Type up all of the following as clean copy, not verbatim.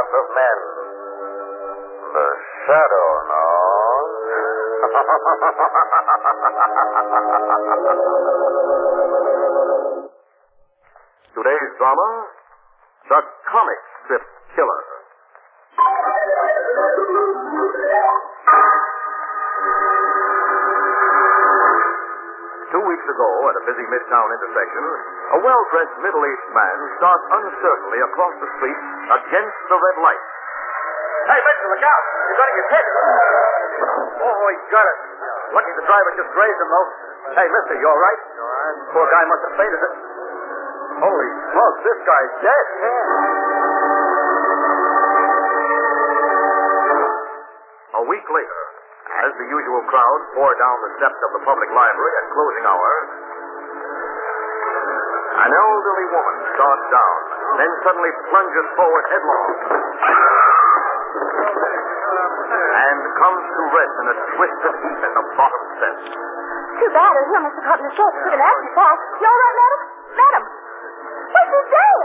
class of men. The Shadow knows. Today's drama, The Comic Strip Killer. 2 weeks ago, at a busy midtown intersection, a well-dressed middle-aged man starts uncertainly across the street against the red light. Hey, mister, look out! You're going to get hit! Oh, he got it. Lucky the driver just grazed him, though. Hey, mister, you all right? All right. Poor guy must have fainted it. Holy smokes, this guy's dead. A week later, as the usual crowd pour down the steps of the public library at closing hour, an elderly woman starts down, then suddenly plunges forward headlong, and comes to rest in a twisted heap at the bottom steps. Too bad her heel must have caught in the steps. Took an accident fast. You all right, madam? Madam! Why, she's dead!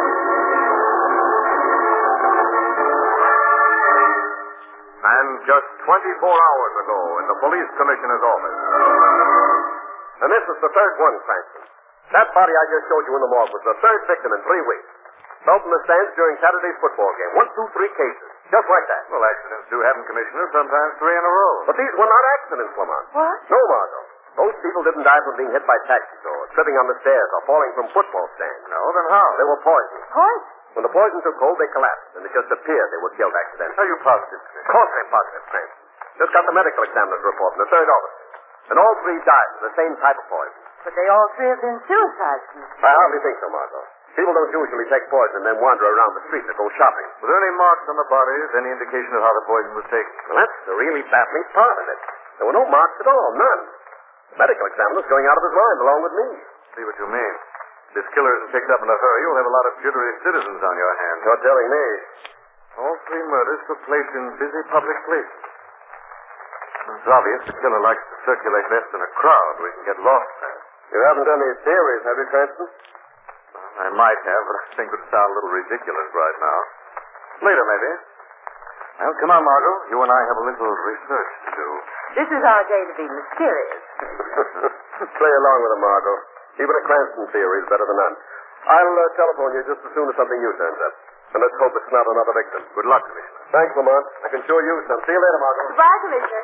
And just 24 hours ago in the police commissioner's office. And this is the third one, Cranston. That body I just showed you in the morgue was the third victim in 3 weeks. Fell from the stands during Saturday's football game. 1, 2, 3 cases. Just like that. Well, accidents do happen, Commissioner, sometimes 3 in a row. But these were not accidents, Lamont. What? No, Margot. Those people didn't die from being hit by taxis or tripping on the stairs or falling from football stands. No, then how? They were poisoned. Poison? When the poison took hold, they collapsed, and it just appeared they were killed accidentally. Are you positive, Commissioner? Of course I'm positive, Frank. Just got the medical examiner's report from the third officer. And all 3 died of the same type of poison. But they all 3 have been suicides. I hardly think so, Margot. People don't usually take poison and then wander around the streets or go shopping. Were there any marks on the bodies? Any indication of how the poison was taken? Well, that's the really baffling part of it. There were no marks at all, none. The medical examiner's going out of his mind along with me. See what you mean. If this killer isn't picked up in a hurry, you'll have a lot of jittery citizens on your hands. You're telling me. All 3 murders took place in busy public places. It's obvious the killer likes to circulate best in a crowd where he can get lost fast. You haven't any theories, have you, Cranston? I might have, but I think it would sound a little ridiculous right now. Later, maybe. Well, come on, Margot. You and I have a little research to do. This is our day to be mysterious. Play along with it, Margot. Even a Cranston theory is better than none. I'll telephone you just as soon as something new turns up. And let's hope it's not another victim. Good luck, Commissioner. Thanks, Lamont. I can sure use some. See you later, Margot. Goodbye, Commissioner.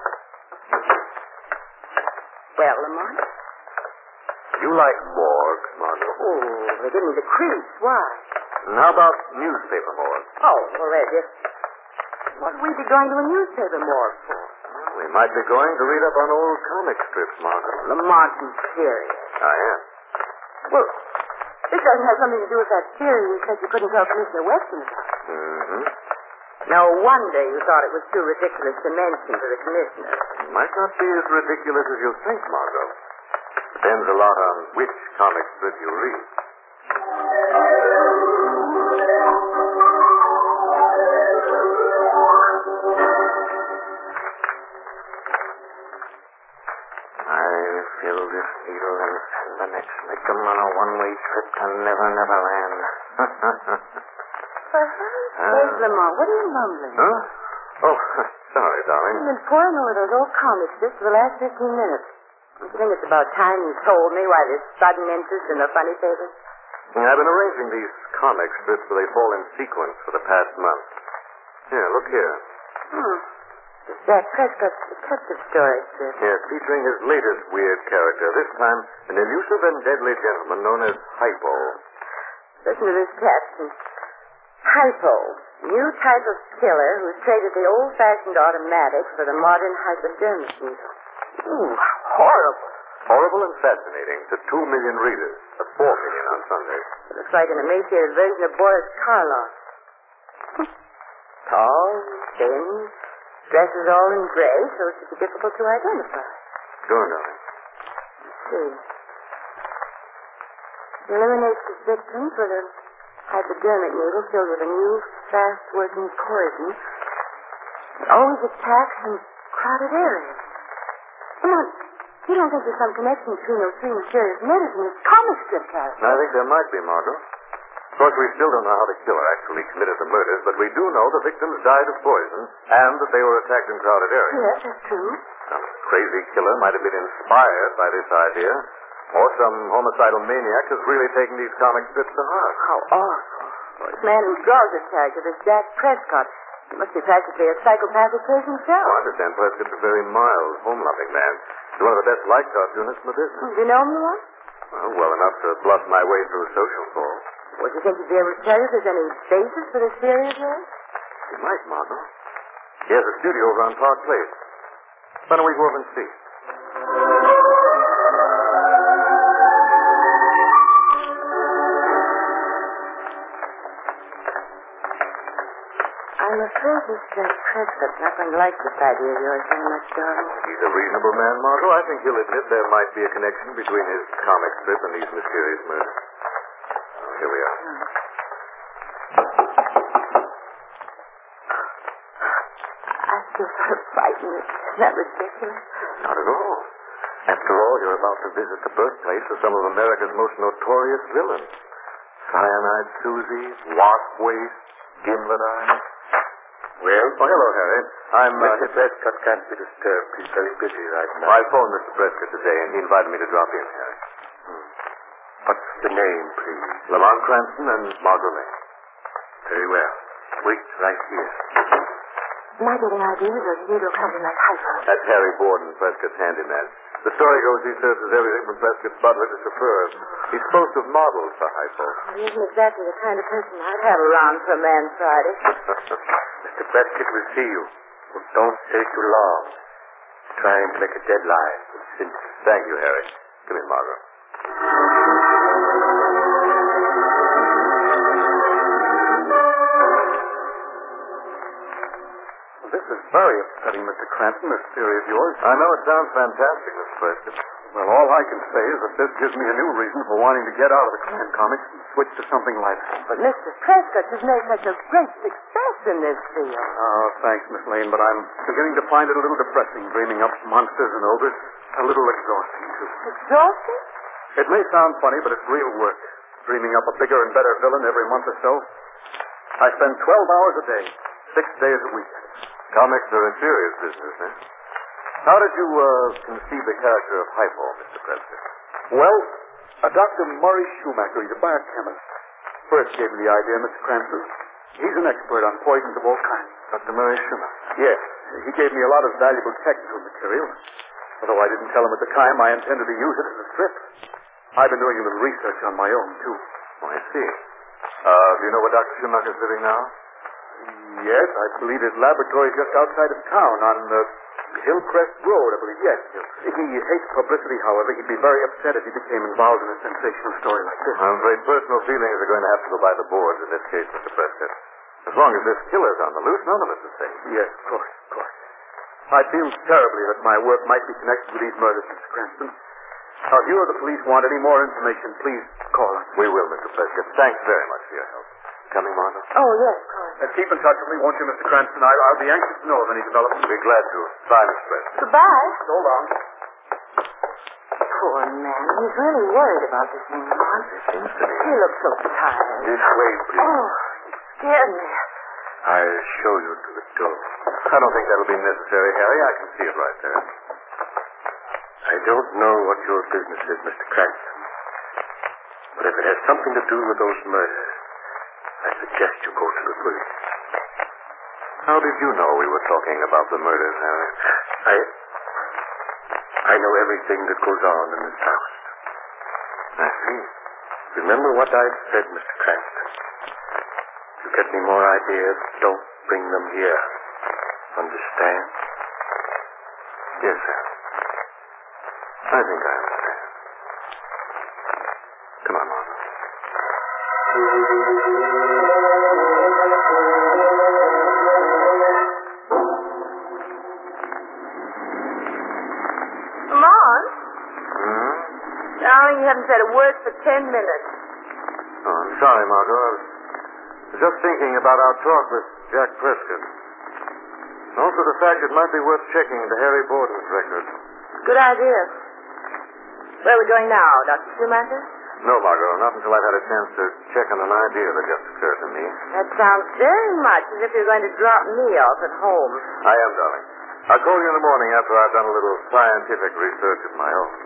Well, Lamont? You like morgue, Margot? Oh, they give me the creeps. Why? And how about newspaper morgue? Oh, well, they're just... What would we be going to a newspaper morgue for? We might be going to read up on old comic strips, Margot. Lamont, you serious? I am. Well, this doesn't have something to do with that theory you said you couldn't tell Commissioner Weston about. Mm-hmm. No wonder you thought it was too ridiculous to mention to the commissioner. It might not be as ridiculous as you think, Margot. Depends a lot on which comic strip you read. I fill this needle and send the next victim on a one-way trip to Never Never Land. For heaven's sake, Lamont, what are you mumbling? Huh? Oh, sorry, darling. I've been poring over those old comics just for the last 15 minutes. Don't you think it's about time you told me why this sudden interest in the funny papers? I've been arranging these comic strips so they fall in sequence for the past month. Here, look here. It's Jack Prescott's detective story strip. Yes, featuring his latest weird character. This time, an elusive and deadly gentleman known as Hypo. Listen to this caption. Hypo, new type of killer who's traded the old-fashioned automatic for the modern hypodermic needle. Ooh, horrible. Horrible and fascinating to 2 million readers. 4 million on Sunday. It looks like an emaciated version of Boris Karloff. Tall, thin, dresses all in gray, so it should be difficult to identify. Sure, darling. Let's see. He eliminates his victims with a hypodermic needle filled with a new, fast-working poison. It always attacks in crowded areas. Come on. You don't think there's some connection between those 3 mysterious murders and this comic strip character? I think there might be, Margot. Of course, we still don't know how the killer actually committed the murders, but we do know the victims died of poison and that they were attacked in crowded areas. Yes, that's true. Some crazy killer might have been inspired by this idea, or some homicidal maniac has really taken these comic strips to heart. How awful. Well, this man who draws this character, this Jack Prescott, he must be practically a psychopathic case himself. I understand Prescott's a very mild, home-loving man. He's one of the best light cartoonists in the business. Do you know him, Lamont? Well enough to bluff my way through social calls. Would you think he'd be able to tell you if there's any basis for this theory of yours? He might, Margot. He has a studio over on Park Place. Why don't we go over and see? I'm afraid this Jack Prescott's not going to like this idea of yours very much, darling. He's a reasonable man, Margot. I think he'll admit there might be a connection between his comic strip and these mysterious murders. Oh, here we are. I feel sort of frightened. Isn't that ridiculous? Not at all. After all, you're about to visit the birthplace of some of America's most notorious villains. Cyanide Susie, Wasp Waste, Gimlet Eye. Well? Oh, hello, Harry. I'm, Mr. Prescott can't be disturbed. He's very busy right now. I phoned Mr. Prescott today, and he invited me to drop in, Harry. What's the name, please? Lamont Cranston and Margot Lane. Very well. Wait right here. Am I getting ideas, or do you look something like hyper? That's Harry Borden, Prescott's handyman. The story goes he serves as everything from Prescott's butler to chauffeur. He's supposed to have modeled for Hypo. He isn't exactly the kind of person I'd have around for a man Friday. Mr. Prescott will see you. But don't stay too long. Trying to make a deadline with Cynthia. Thank you, Harry. Come in, Margot. This is very upsetting, Mr. Cranston, this theory of yours. I know it sounds fantastic, Mr. Prescott. Well, all I can say is that this gives me a new reason for wanting to get out of the crime comics and switch to something lighter. But Mr. Prescott, you've made such a great success in this field. Oh, thanks, Miss Lane, but I'm beginning to find it a little depressing, dreaming up monsters and ogres. A little exhausting, too. Exhausting? It may sound funny, but it's real work. Dreaming up a bigger and better villain every month or so. I spend 12 hours a day, 6 days a week. Comics are a serious business, eh? How did you, conceive the character of Hypo, Mr. Prescott? Well, Dr. Murray Schumacher, he's a biochemist, first gave me the idea, Mr. Cranston. He's an expert on poisons of all kinds. Dr. Murray Schumacher? Yes, he gave me a lot of valuable technical material. Although I didn't tell him at the time, I intended to use it as a strip. I've been doing a little research on my own, too. Oh, I see. Do you know where Dr. Schumacher's living now? Yes, I believe his laboratory is just outside of town on Hillcrest Road, I believe. Yes. He hates publicity, however. He'd be very upset if he became involved in a sensational story like this. I'm afraid personal feelings are going to have to go by the boards in this case, Mr. Prescott. As long as this killer's on the loose, none of us is safe. Yes, of course. I feel terribly that my work might be connected with these murders, Mr. Cranston. Now, if you or the police want any more information, please call us. We will, Mr. Prescott. Thanks very much for your help. Coming, Margot? Oh, yes, of course. Keep in touch with me, won't you, Mr. Cranston? I'll be anxious to know of any developments. Be glad to. Bye, Mr. Prescott. Goodbye. So long. Poor man. He's really worried about this thing, Lamont. It seems to me. He looks so tired. This way, please. Oh, he scared me. I'll show you to the door. I don't think that'll be necessary, Harry. I can see it right there. I don't know what your business is, Mr. Cranston. But if it has something to do with those murders, I suggest you go to the police. How did you know we were talking about the murders, Harry? I know everything that goes on in this house. I see. Remember what I've said, Mr. Cranston. You get me more ideas, don't bring them here. Understand? Yes, sir. I think I understand. Come on, Margot. Lamont? Darling, you haven't said a word for 10 minutes. Oh, I'm sorry, Margot. I was just thinking about our talk with Jack Prescott. Also the fact it might be worth checking into Harry Borden's record. Good idea. Where are we going now, Dr. Schumacher? No, Margot, not until I've had a chance to check on an idea that just occurred to me. That sounds very much as if you're going to drop me off at home. I am, darling. I'll call you in the morning after I've done a little scientific research of my own.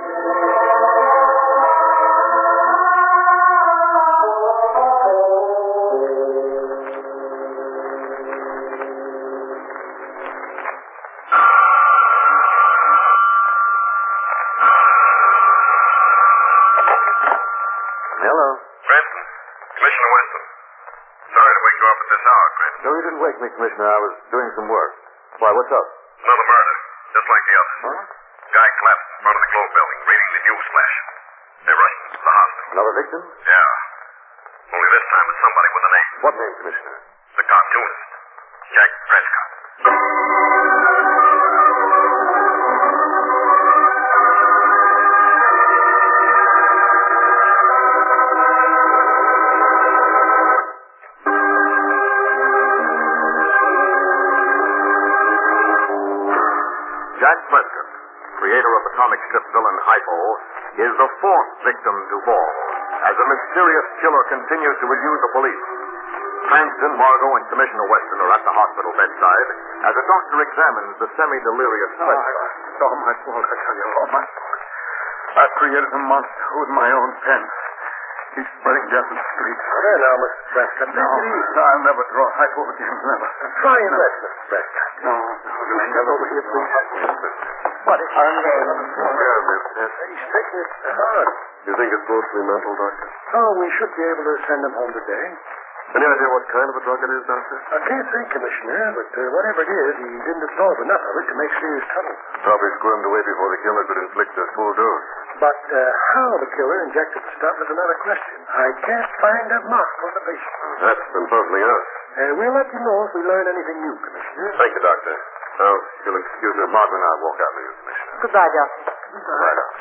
Hello. Cranston, Commissioner Weston. Sorry to wake you up at this hour, Cranston. No, you didn't wake me, Commissioner. I was doing some work. Why, what's up? Another murder, just like the others. Huh? Guy collapsed in front of the Globe building, reading the news flash. They rushed him to the hospital. Another victim? Yeah. Only this time it's somebody with a name. What name, Commissioner? The cartoonist, Jack Prescott. Jack Prescott, creator of the comic strip villain Hypo, is the fourth victim to fall as a mysterious killer continues to elude the police. Cranston, Margot, and Commissioner Weston are at the hospital bedside as a doctor examines the semi-delirious Prescott. It's all my fault, I tell you. All my fault. I created a monster with my own pen. He's spreading death in the streets. There now, Mr. Prescott. No, I'll never draw Hypo again, never. Try and rest, Mr. Prescott. No. Come over here, please. What is he saying? He's taking it to heart. You think it's mostly mental, Doctor? Oh, we should be able to send him home today. Any idea what kind of a drug it is, Doctor? I can't say, Commissioner, but whatever it is, he didn't absorb enough of it to make serious trouble. Probably squirmed away before the killer could inflict a full dose. But how the killer injected the stuff is another question. I can't find a mark on the patient. That's been puzzling us. We'll let you know if we learn anything new, Commissioner. Thank you, Doctor. Well, you'll excuse me. Margaret and I'll walk out with you, Commissioner. Goodbye, Doctor. Right up.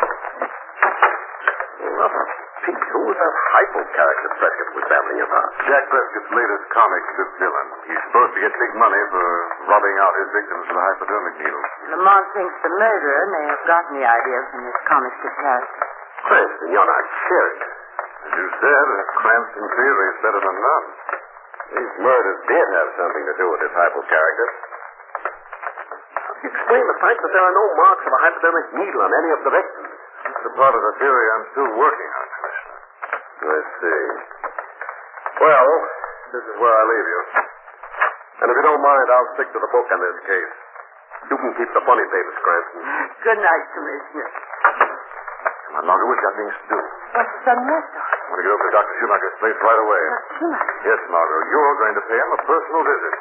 Well, Pete, who was that Hypo character Prescott was babbling about? Jack Prescott's latest comic strip villain. He's supposed to get big money for robbing out his victims with a hypodermic needle. Lamont thinks the murderer may have gotten the idea from his comic strip character. Cranston, you're not serious. As you said, a Cranston theory is better than none. These murders did have something to do with this Hypo character. How do you explain the fact that there are no marks of a hypodermic needle on any of the victims? It's a part of the theory I'm still working on, Commissioner. I see. Well, this is where I leave you. And if you don't mind, I'll stick to the book on this case. You can keep the funny papers, Cranston. Good night, Commissioner. Come on, Margaret, we've got things to do. What's the matter? I want to get over to Dr. Schumacher's place right away. Dr. Schumacher? Yes, Margot, you're going to pay him a personal visit.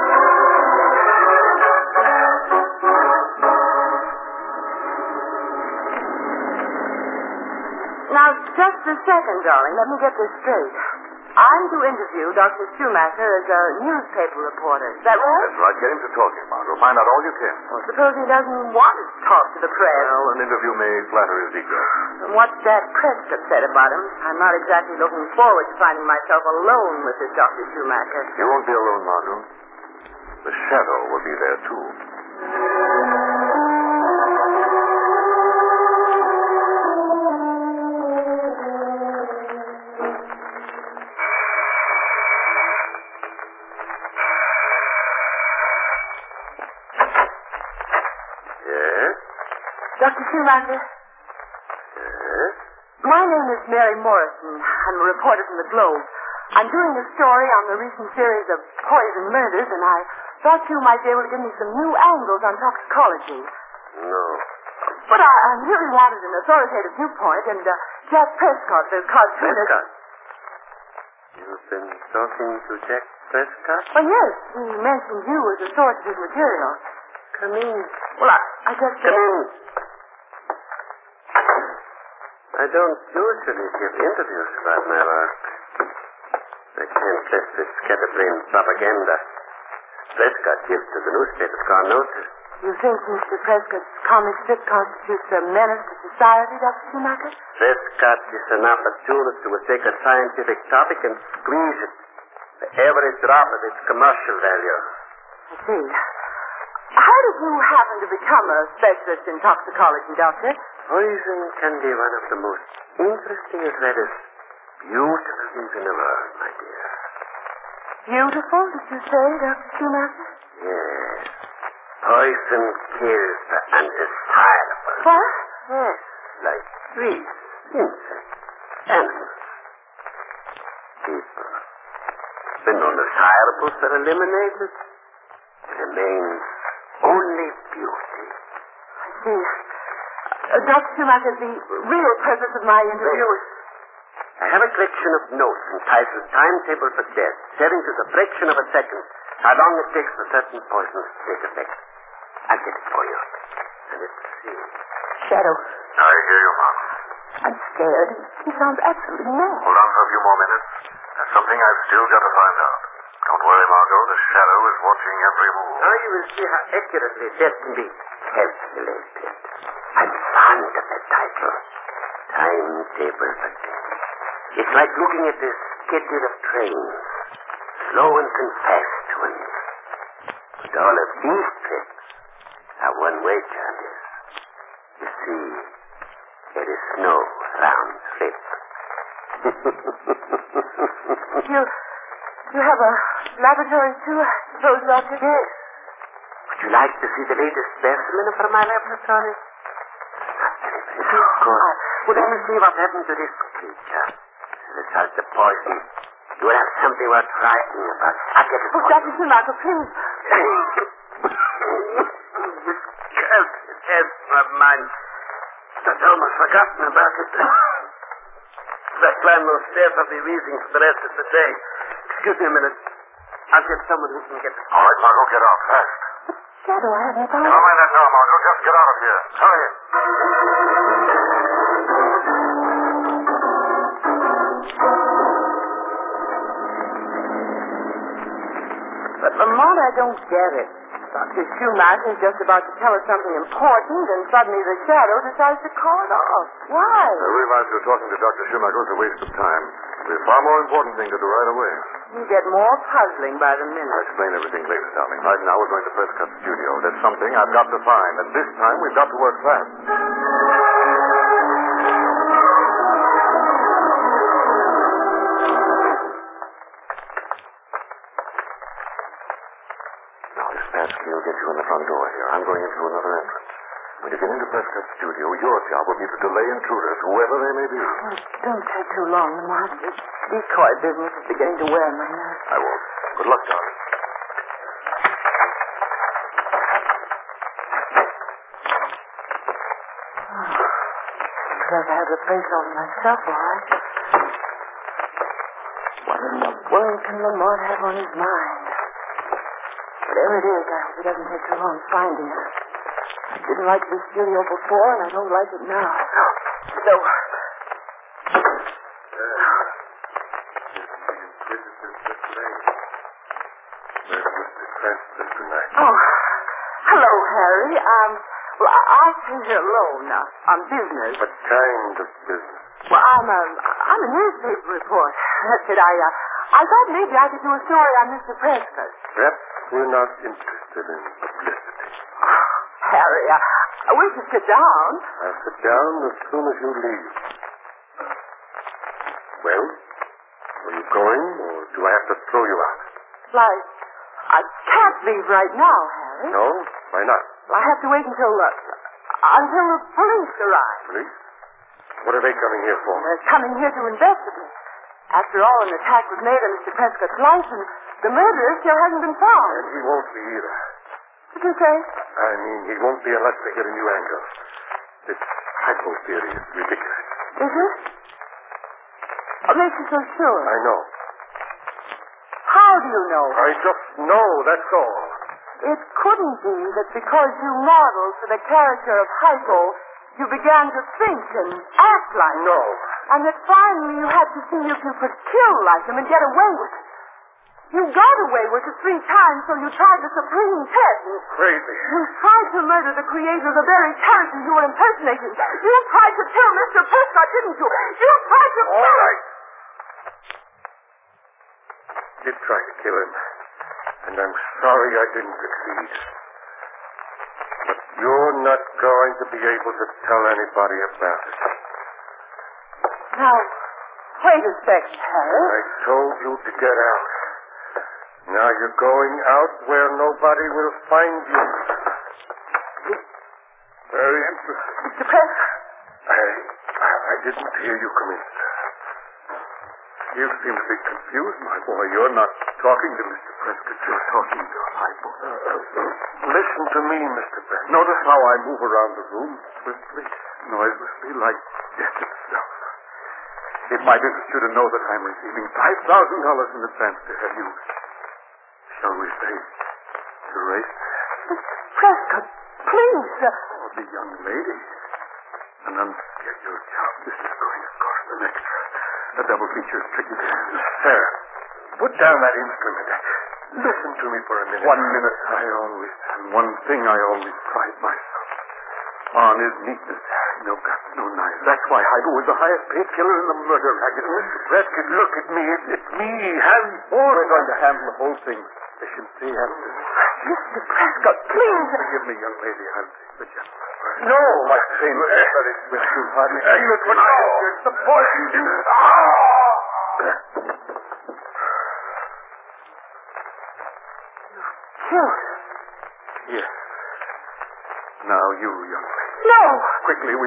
Now, just a second, darling. Let me get this straight. I'm to interview Dr. Schumacher as a newspaper reporter. Is that right? That's right. Get him to talking, Margot. Find out all you can. Well, suppose he doesn't want to talk to the press. Well, an interview may flatter his ego. From what Jack Prescott said about him, I'm not exactly looking forward to finding myself alone with this Dr. Schumacher. You won't be alone, Margot. The shadow will be there, too. Dr. Schumacher? Yes? My name is Mary Morrison. I'm a reporter from the Globe. I'm doing a story on the recent series of poison murders, and I thought you might be able to give me some new angles on toxicology. No. But I really wanted an authoritative viewpoint, and Jack Prescott, the cartoonist... Prescott? You've been talking to Jack Prescott? Well, yes. He mentioned you as a source of his material. Come in. Well, I just... Come in. I don't usually give interviews about my work. I can't let this scatterbrain propaganda Prescott gives to the newspapers gone notice. You think Mr. Prescott's comic strip constitutes a menace to society, Dr. Schumacher? Prescott is an opportunist who will take a scientific topic and squeeze it to every drop of its commercial value. I see. How did you happen to become a specialist in toxicology, Doctor? Poison can be one of the most interesting as well as beautiful things in the world, my dear. Beautiful, did you say, Dr. Schumacher? Yes. Poison kills the undesirable. What? Yes, like trees, insects, animals, people. When undesirables are eliminated, remains only beauty. I see. Dr. Schumacher, the real purpose of my interview is... I have a collection of notes entitled Timetable for Death, telling to the fraction of a second how long it takes for certain poisons to take effect. I'll get it for you. And let's see. Shadow. I hear you, Margot. I'm scared. He sounds absolutely mad. Hold on for a few more minutes. There's something I've still got to find out. Don't worry, Margot. The Shadow is watching every move. Now you will see how accurately death can be calculated. I'm fond of that title. Timetable for Death. It's like looking at the schedule of trains. Slow ones and fast ones. But all of these trips are one-way journeys. You see, there is no round trip. You have a laboratory too, I suppose, Doctor? Yes. Would you like to see the latest specimen from my laboratory? Of course. Well, let me see what happened to this creature. The result of poison. You will have something worth writing about. I'll get it for you. Dr. Schumacher, please. This cursed test of mine. I'd almost forgotten about it. I climb those stairs, I'll be wheezing for the rest of the day. Excuse me a minute. I'll get someone who can get... All right, Margot, get out fast. Shadow, I haven't found... Never mind that now, Margot. Just get out of here. Hurry. But, Lamont, I don't get it. Dr. Schumacher is just about to tell us something important, and suddenly the Shadow decides to call it off. Why? I realize you're talking to Dr. Schumacher is a waste of time. There's a far more important thing to do right away. You get more puzzling by the I'll minute. explain everything later, darling. Right now we're going to Prescott Studio. There's something I've got to find, and this time we've got to work fast. Now, this passkey will get you in the front door here. I'm going in through another entrance. When you get into Prescott Studio, your job will be to delay intruders, whoever they may be. Oh, don't take too long, Lamont. This decoy business is beginning to wear my nerves. I won't. Good luck, darling. Because I have the place all to myself, all right. What in the world can Lamont have on his mind? Whatever it is, I hope it doesn't take too long finding it. I didn't like this studio before, and I don't like it now. So... Oh, hello, Harry. Well, I came here alone on business. What kind of business? Well, I'm a newspaper reporter. That's it. I thought maybe I could do a story on Mr. Prescott. Perhaps we're not interested in publicity. Harry, I wish you'd sit down. I'll sit down as soon as you leave. Well, are you going, or do I have to throw you out? Like, I can't leave right now, Harry. No? Why not? I have to wait until the police arrive. Police? What are they coming here for? They're coming here to investigate. After all, an attack was made on Mr. Prescott's life, and the murderer still hasn't been found. And he won't be either. What did you say? I mean, he won't be unless they get a new angle. This hypo theory is ridiculous. Is it? What makes you so sure? I know. How do you know? I just know, that's all. It couldn't be that because you modeled for the character of Hypo, you began to think and act like him. No. And that finally you had to see if you could kill like him and get away with it. You got away with it 3 times, so you tried the supreme test. Crazy. You tried to murder the creator of the very character you were impersonating. You tried to kill Mr. Prescott, didn't you? You tried to... All right. Did try to kill him. And I'm sorry I didn't succeed. But You're not going to be able to tell anybody about it. Now, wait a second, Harry. I told you to get out. Now you're going out where nobody will find you. Very interesting. Mr. Prescott. I didn't hear you come in, sir. You seem to be confused, my boy. You're not talking to Mr. Prescott. You're talking to Hypo. Listen to me, Mr. Prescott. Notice how I move around the room swiftly, noiselessly, like death itself. It might interest you to know that I'm receiving $5,000 in advance to have you, shall we say, erased. Mr. Prescott, please. Oh, the young lady. An unscheduled job. This is going to cost an extra. A double feature ticket. Sir, put down that instrument. Listen to me for a minute. 1 minute. One thing I always pride myself on is neatness. No guts, no knives. That's why Hypo was the highest paid killer in the murder racket. Mr. Prescott, look at me. It's me, Harry Ford. We're going to handle the whole thing. Efficiency after. Mr. Prescott, please. Forgive me, young lady. I'll take the gentleman. No, my famous studies with you, hardly. Look what I did. The poison you. Killed. Yes. Now you, young lady. No. Quickly, we...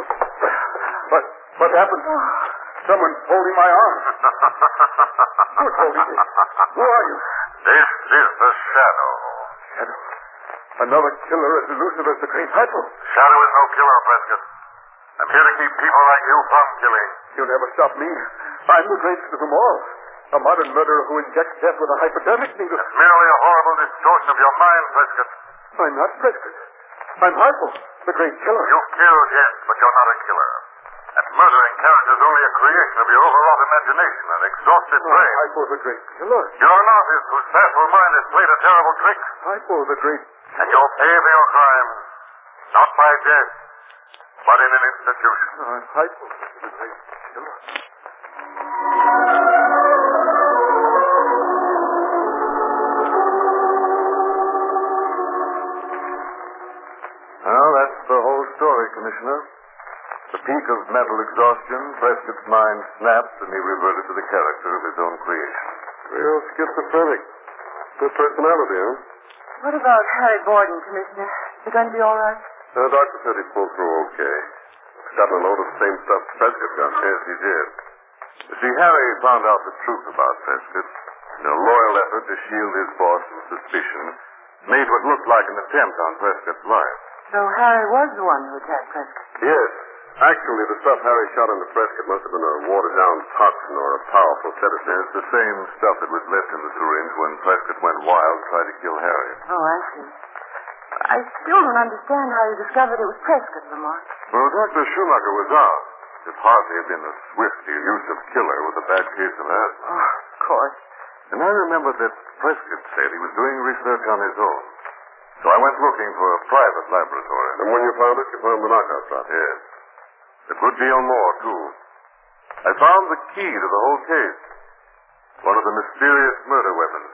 What happened? Someone's holding my arm. Who's holding me? Who are you? This is the Shadow. Shadow. Another killer as elusive as the great Hypo. Shadow is no killer, Prescott. I'm here to keep people like you from killing. You'll never stop me. I'm the greatest of them all. A modern murderer who injects death with a hypodermic needle. It's merely a horrible distortion of your mind, Prescott. I'm not Prescott. I'm Hypo, the great killer. You've killed, yes, but you're not a killer. And murdering characters is only a creation of your overwrought imagination and exhausted brain. Hypo, the great killer. You're an artist whose facile mind has played a terrible trick. Hypo, the great... And you'll pay for your crime, not by death, but in an institution. I'm Hypo, the great killer. Well, that's the whole story, Commissioner. The peak of mental exhaustion, Prescott's mind snapped, and he reverted to the character of his own creation. Real schizophrenic. Good personality, huh? What about Harry Borden, Commissioner? Is he going to be all right? The doctor said he pulled through okay. He's gotten a load of the same stuff Prescott got. Yes, he did. You see, Harry found out the truth about Prescott. In a loyal effort to shield his boss from suspicion, made what looked like an attempt on Prescott's life. So Harry was the one who attacked Prescott? Yes. Actually, the stuff Harry shot into Prescott must have been a watered-down toxin or a powerful sedative. It's the same stuff that was left in the syringe when Prescott went wild and tried to kill Harry. Oh, I see. I still don't understand how you discovered it was Prescott, Lamont. Well, Dr. Schumacher was out. It hardly had been a swift, elusive killer with a bad case of asthma. Oh, of course. And I remember that Prescott said he was doing research on his own. So I went looking for a private laboratory. And when you found it, you found the knockout shot. Yes. A good deal more, too. I found the key to the whole case. One of the mysterious murder weapons.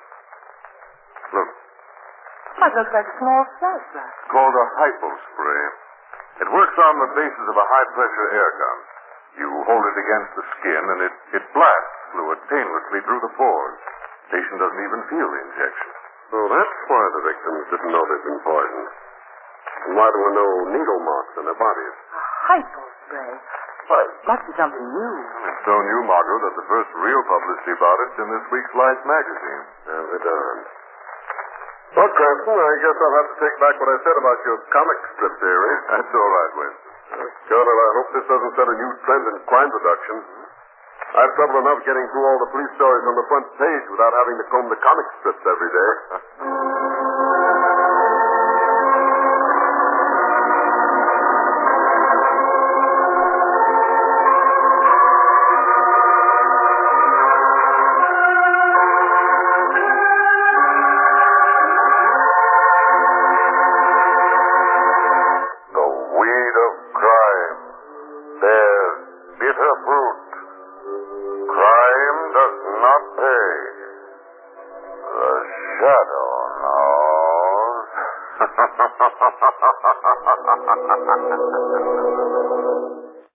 Look. That looks like a small flashlight. It's called a hypo spray. It works on the basis of a high-pressure air gun. You hold it against the skin, and it blasts fluid painlessly through the pores. The patient doesn't even feel the injection. So that's why the victims didn't know they'd been poisoned. And why there were no needle marks on their bodies. A hypo spray? Well, it must be something new. It's so new, Margot, that the first real publicity about it's in this week's Life magazine. They're darned. Well, Cranston, I guess I'll have to take back what I said about your comic strip theory. That's all right, Winston. Colonel, I hope this doesn't set a new trend in crime production. I've trouble enough getting through all the police stories on the front page without having to comb the comic strips every day. The weed of crime bears bitter fruit. Crime does not pay. The shadow now